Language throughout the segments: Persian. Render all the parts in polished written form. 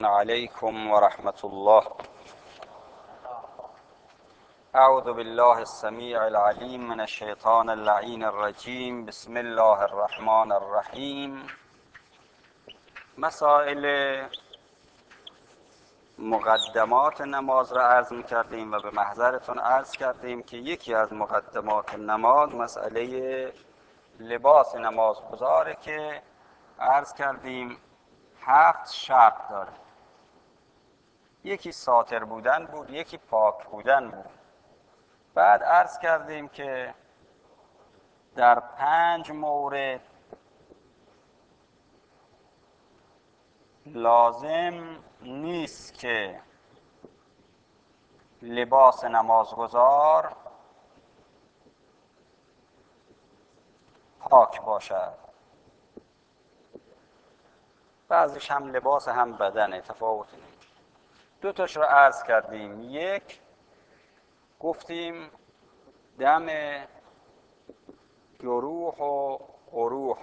عليكم ورحمة الله. أعوذ بالله السميع العليم من الشيطان اللعين الرجيم. بسم الله الرحمن الرحیم. مسائل مقدمات نماز را عرض می‌کردیم و به محضرتون عرض کردیم که یکی از مقدمات نماز مسئله لباس نمازگزاره که عرض کردیم 7 شرط داره. یکی ساتر بودن بود، یکی پاک بودن بود. بعد عرض کردیم که در 5 مورد لازم نیست که لباس نمازگزار پاک باشد. بعضیش هم لباس هم بدنه، تفاوتی نیست. 2 تاش رو عرض کردیم. یک گفتیم دم جروح و قروح،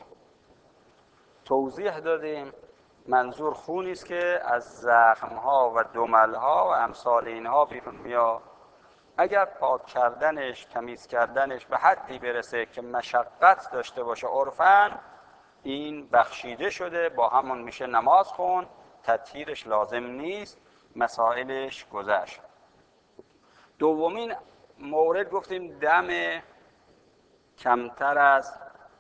توضیح دادیم منظور خونی است که از زخم‌ها و دمل‌ها و امثال اینها بیرون میاد. اگر پاک کردنش، تمیز کردنش به حدی برسه که مشقت داشته باشه عرفاً، این بخشیده شده، با همون میشه نماز خون، تطهیرش لازم نیست، مسائلش گذشت. دومین مورد گفتیم دم کمتر از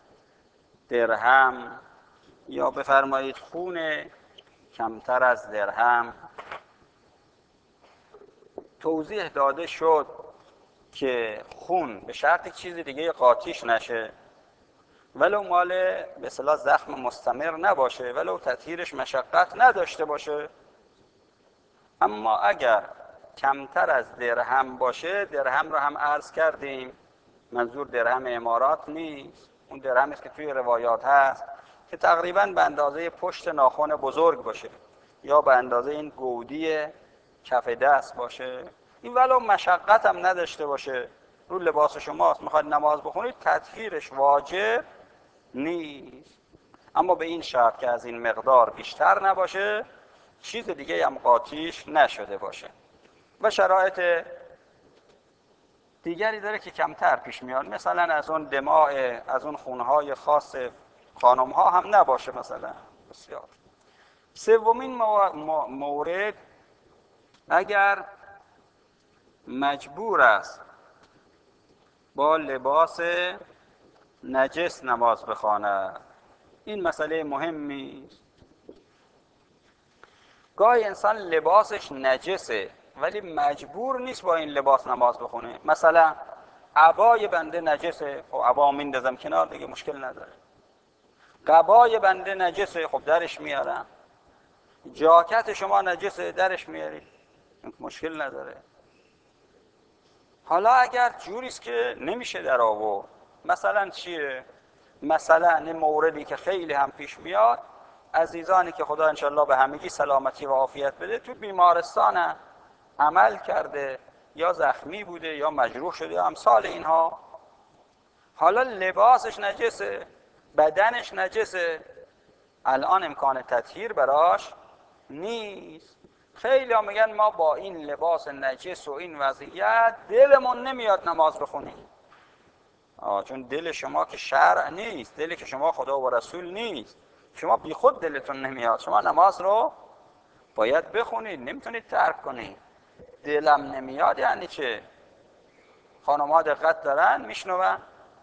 درهم، یا بفرمایید خون کمتر از درهم. توضیح داده شد که خون به شرط چیز دیگه قاطیش نشه، ولو مال به اصطلاح زخم مستمر نباشه، ولو تطهیرش مشقت نداشته باشه. اما اگر کمتر از درهم باشه، درهم رو هم عرض کردیم منظور درهم امارات نیست، اون درهمی است که توی روایات هست که تقریباً به اندازه پشت ناخن بزرگ باشه یا به اندازه این گودی کف دست باشه. این ولو مشقت هم نداشته باشه، رو لباس شماست، میخواد نماز بخونید، تطهیرش واجب نیست. اما به این شرط که از این مقدار بیشتر نباشه، چیز دیگه هم قاطیش نشده باشه. و شرایط دیگری داره که کمتر پیش میاد، مثلا از اون دماء، از اون خونهای خاص خانم ها هم نباشه مثلا. بسیار. سومین مورد اگر مجبور است با لباس نجس نماز بخواند. این مسئله مهمی است. گاهی انسان لباسش نجسه ولی مجبور نیست با این لباس نماز بخونه. مثلا عبای بنده نجسه، خب عبا میندازم کنار دیگه، مشکل نداره. قبای بنده نجسه، خب درش میارم. جاکت شما نجسه، درش میارید، مشکل نداره. حالا اگر جوریست که نمیشه در آورد، مثلا چیه؟ مثلا این موردی که خیلی هم پیش میاد، عزیزانی که خدا انشالله به همگی سلامتی و عافیت بده، تو بیمارستان عمل کرده یا زخمی بوده یا مجروح شده یا امثال اینها، حالا لباسش نجسه، بدنش نجسه، الان امکان تطهیر براش نیست. خیلی ها میگن ما با این لباس نجس و این وضعیت دلمون نمیاد نماز بخونیم. چون دل شما که شرع نیست، دل که شما خدا و رسول نیست، شما بی خود دلتون نمیاد. شما نماز رو باید بخونید، نمیتونید ترک کنید. دلم نمیاد یعنی چه؟ خانم ها دقت دارن میشنون،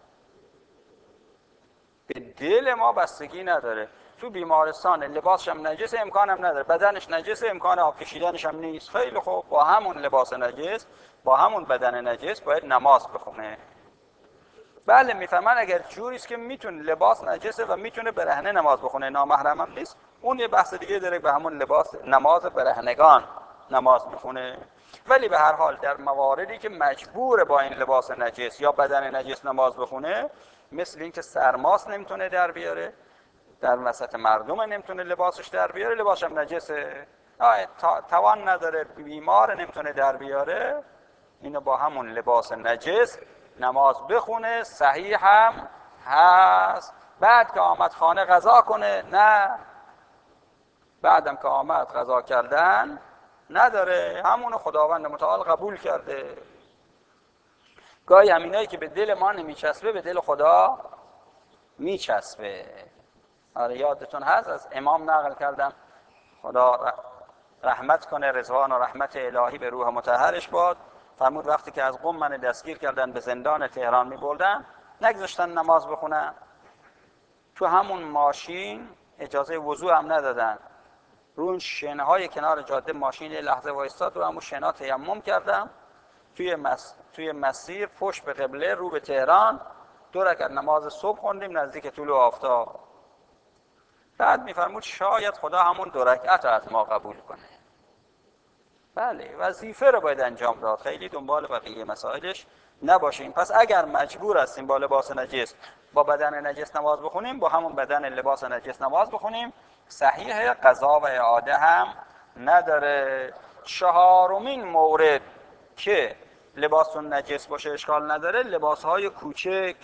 به دل ما بستگی نداره. تو بیمارستان لباسش هم نجسه، امکانم نداره، بدنش نجسه، امکان آب کشیدنش هم نیست. خیلی خوب، با همون لباس نجس، با همون بدن نجس باید نماز بخونه. بله میفهمن اگر جوریست که میتونه، لباس نجسه و میتونه برهنه نماز بخونه، نامحرم هم نیست، اون یه بحث دیگه داره، به همون لباس نماز برهنگان نماز بخونه. ولی به هر حال در مواردی که مجبور با این لباس نجس یا بدن نجس نماز بخونه، مثل این که سرماس نمیتونه در بیاره، در وسط مردم نمیتونه لباسش در بیاره، لباسش هم نجسه، توان نداره، بیمار نمیتونه در بیاره، اینو با همون لباس نجس نماز بخونه، صحیح هم هست. بعد که آمد خانه قضا کنه، نه، بعدم که آمد قضا کردن نداره، همونو خداوند متعال قبول کرده. گاهی همینایی که به دل ما نمیچسبه به دل خدا میچسبه. آره یادتون هست از امام نقل کردم، خدا رحمت کنه، رضوان و رحمت الهی به روح مطهرش باد، فرمود وقتی که از قم من دستگیر کردن به زندان تهران میبردن نگذاشتن نماز بخونن، تو همون ماشین اجازه وضو هم ندادن، رو اون شنهای کنار جاده ماشین یه لحظه وایستاد، رو همون شنا تیمم کردم، توی مسیر پشت به قبله رو به تهران 2 رکعت نماز صبح خوندیم نزدیک طلوع آفتاب. بعد میفرمود شاید خدا همون 2 رکعت رو از ما قبول کنه. بله وظیفه رو باید انجام داد، خیلی دنبال بقیه مسائلش نباشیم. پس اگر مجبور هستیم با لباس نجس با بدن نجس نماز بخونیم، با همون بدن لباس نجس نماز بخونیم، صحیح، قضا و اعاده هم نداره. 4مین مورد که لباسون نجس باشه اشکال نداره، لباسهای کوچک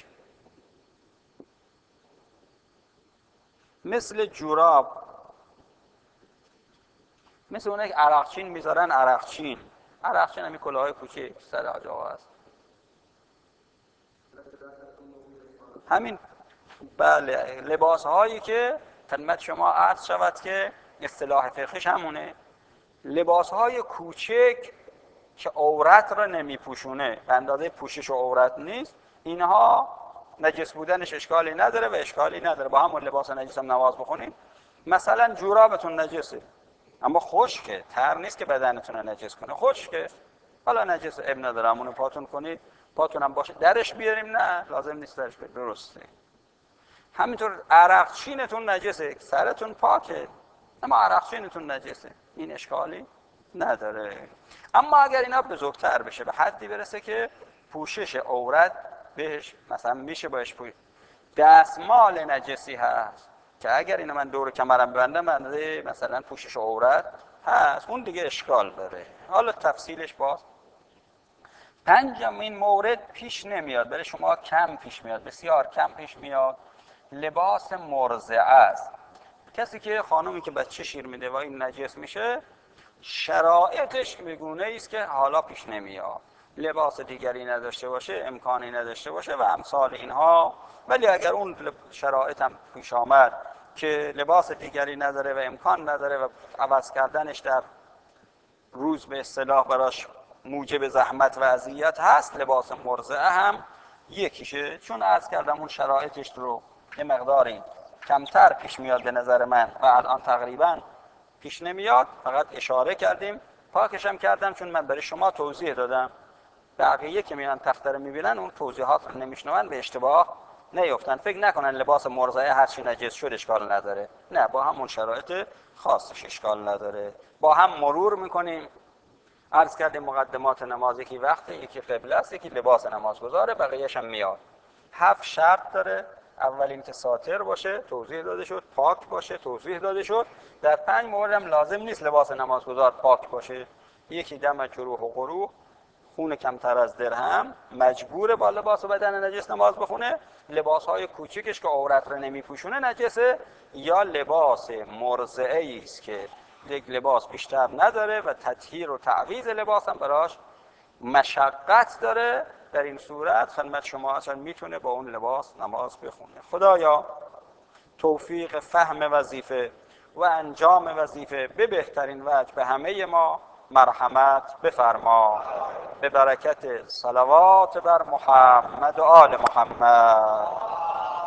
مثل جوراب، مثل اونه که عرقچین میذارن، عرقچین همین کلاهای کوچک سر حاج آقا هست، همین. بله لباس هایی که خدمت شما عرض شود که اصطلاح فقهیش همونه، لباس های کوچک که عورت را نمی پوشونه، به اندازه پوشش و عورت نیست، اینها نجس بودنش اشکالی نداره و اشکالی نداره با همون لباس نجس هم نماز بخونید. مثلا جورابتون نجسه اما خشکه، تر نیست که بدنتون رو نجس کنه، خشکه، حالا نجس اب نداره، همونو پاتون کنید، پاتون هم باشه درش بیاریم، نه لازم نیست درش بیاریم، درسته. همینطور عرقچینتون نجسه، سرتون پاکه اما عرقچینتون نجسه، این اشکالی نداره. اما اگر اینا بزرگتر بشه، به حدی برسه که پوشش عورت بهش مثلا میشه باش دستمال نجسی هست که اگر اینو من دور کمرم ببندم مثلا پوشش عورت هست، اون دیگه اشکال داره. حالا تفصیلش باز. 5مین مورد پیش نمیاد، برای شما کم پیش میاد، بسیار کم پیش میاد، لباس مرضعه است. کسی که خانومی که بچه شیر میده و این نجس میشه، شرایطش بگونه است که حالا پیش نمیاد، لباس دیگری نداشته باشه، امکانی نداشته باشه و امثال اینها. ولی اگر اون شرایط هم پیش آمد که لباس دیگری نداره و امکان نداره و عوض کردنش در روز به اصطلاح براش موجب زحمت و اذیت هست، لباس مرضعه هم یکیشه. چون عرض کردم اون شرایطش رو یه مقداری کمتر پیش میاد به نظر من و الان تقریبا پیش نمیاد، فقط اشاره کردیم، پاکش هم کردم چون من برای شما توضیح دادم، بقیه که میان تخته رو میبینن اون توضیحات رو نمیشنون به اشتباه نیفتن، فکر نکنن لباس مرضعه هر چی نجس شد اشکال نداره، نه، با همون شرایط خاصش اشکال نداره. با هم مرور میکنیم. عرض کردیم مقدمات نماز، یکی وقت، یکی قبله است، یکی لباس نمازگزاره، بقیه‌اش هم میاد. 7 شرط داره. اول اینکه ساتر باشه، توضیح داده شد، پاک باشه، توضیح داده شد. در 5 مورد هم لازم نیست لباس نمازگزار پاک باشه. یکی دم جروح و قروح، خون کمتر از درهم، مجبور با لباس و بدن نجس نماز بخونه، لباس‌های کوچکش که عورت رو نمیپوشونه نجسه، یا لباس مرضعه است که یک لباس بیشتر نداره و تطهیر و تعویض لباس هم براش مشقت داره. در این صورت خدمت شما اصلا میتونه با اون لباس نماز بخونه. خدایا توفیق فهم وظیفه و انجام وظیفه به بهترین وجه به همه ما مرحمت بفرما، به برکت صلوات بر محمد و آل محمد.